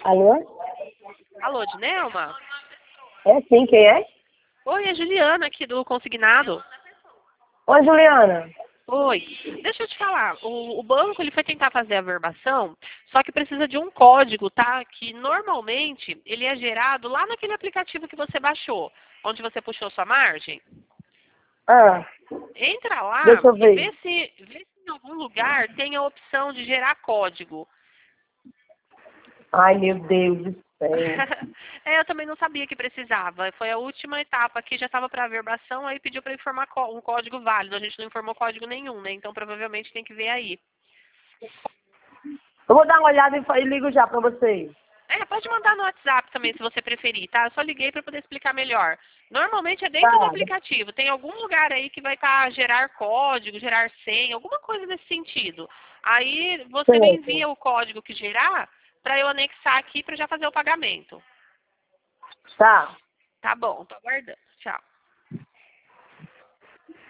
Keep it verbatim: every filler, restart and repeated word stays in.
Alô? Alô, Dinelma? É sim, quem é? Oi, é Juliana aqui do Consignado. Oi, Juliana. Oi, deixa eu te falar, o, o banco ele foi tentar fazer a verbação, só que precisa de um código, tá? Que normalmente ele é gerado lá naquele aplicativo que você baixou, onde você puxou sua margem. Ah, Entra lá deixa eu e ver. vê se, vê se em algum lugar tem a opção de gerar código. Ai, meu Deus do céu. É, eu também não sabia que precisava. Foi a última etapa aqui, já estava para a verbação, aí pediu para informar có- um código válido. A gente não informou código nenhum, né? Então provavelmente tem que ver aí. Eu vou dar uma olhada e fa- e ligo já pra vocês. É, pode mandar no WhatsApp também, se você preferir, tá? Eu só liguei para poder explicar melhor. Normalmente é dentro do Tá, aplicativo. Tem algum lugar aí que vai estar gerar código, gerar senha, alguma coisa nesse sentido. Aí você me certo. envia o código que gerar para eu anexar aqui para já fazer o pagamento. Tá. Tá bom, tô aguardando. Tchau.